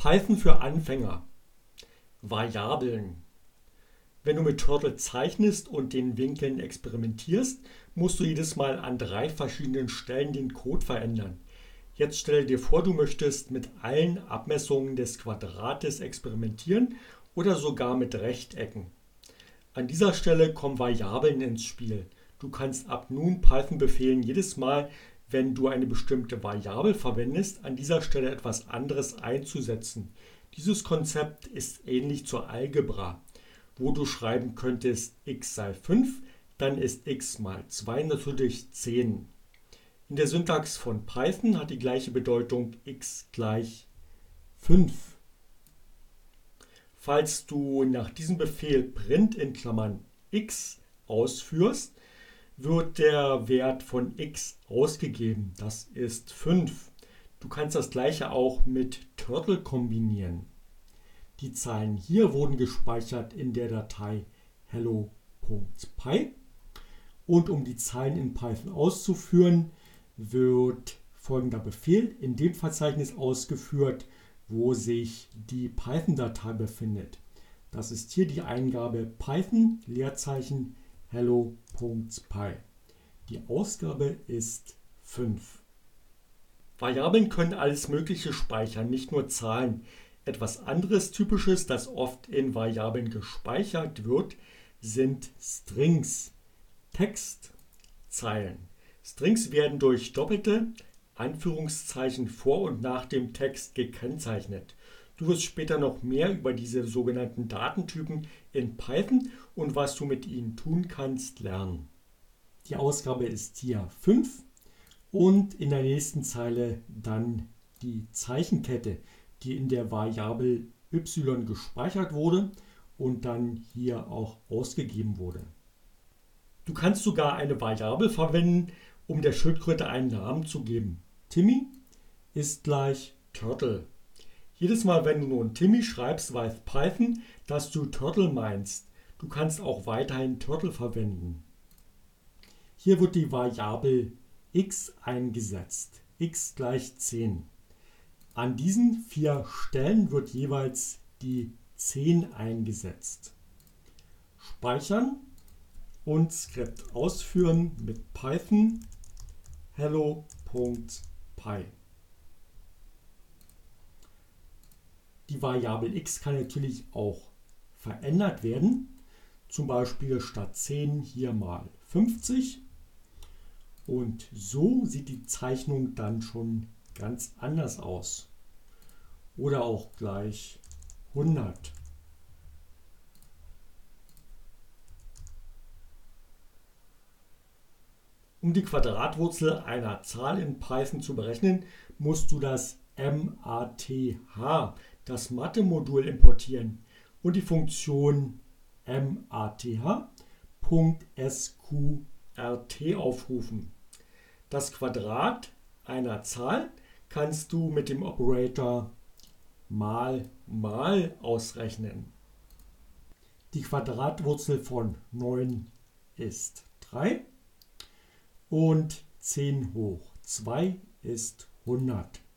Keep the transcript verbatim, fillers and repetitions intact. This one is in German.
Python für Anfänger. Variablen. Wenn du mit Turtle zeichnest und den Winkeln experimentierst, musst du jedes Mal an drei verschiedenen Stellen den Code verändern. Jetzt stelle dir vor, du möchtest mit allen Abmessungen des Quadrates experimentieren oder sogar mit Rechtecken. An dieser Stelle kommen Variablen ins Spiel. Du kannst ab nun Python befehlen, jedes Mal, wenn du eine bestimmte Variable verwendest, an dieser Stelle etwas anderes einzusetzen. Dieses Konzept ist ähnlich zur Algebra, wo du schreiben könntest, x sei fünf, dann ist x mal zwei natürlich zehn. In der Syntax von Python hat die gleiche Bedeutung x gleich fünf. Falls du nach diesem Befehl print in Klammern x ausführst, wird der Wert von x ausgegeben. Das ist fünf. Du kannst das gleiche auch mit Turtle kombinieren. Die Zahlen hier wurden gespeichert in der Datei hello.py. Und um die Zahlen in Python auszuführen, wird folgender Befehl in dem Verzeichnis ausgeführt, wo sich die Python-Datei befindet. Das ist hier die Eingabe Python Leerzeichen hello.py. Die Ausgabe ist fünf. Variablen können alles Mögliche speichern, nicht nur Zahlen. Etwas anderes Typisches, das oft in Variablen gespeichert wird, sind Strings, Textzeilen. Strings werden durch doppelte Anführungszeichen vor und nach dem Text gekennzeichnet. Du wirst später noch mehr über diese sogenannten Datentypen in Python und was du mit ihnen tun kannst lernen. Die Ausgabe ist hier fünf und in der nächsten Zeile dann die Zeichenkette, die in der Variable y gespeichert wurde und dann hier auch ausgegeben wurde. Du kannst sogar eine Variable verwenden, um der Schildkröte einen Namen zu geben. Timmy ist gleich Turtle. Jedes Mal, wenn du nun Timmy schreibst, weiß Python, dass du Turtle meinst. Du kannst auch weiterhin Turtle verwenden. Hier wird die Variable x eingesetzt. X gleich zehn. An diesen vier Stellen wird jeweils die zehn eingesetzt. Speichern und Skript ausführen mit Python hello.py. Die Variable x kann natürlich auch verändert werden. Zum Beispiel statt zehn hier mal fünfzig. Und so sieht die Zeichnung dann schon ganz anders aus. Oder auch gleich hundert. Um die Quadratwurzel einer Zahl in Python zu berechnen, musst du das math, das Mathe-Modul, importieren und die Funktion math.sqrt aufrufen. Das Quadrat einer Zahl kannst du mit dem Operator mal mal ausrechnen. Die Quadratwurzel von neun ist drei und zehn hoch zwei ist hundert.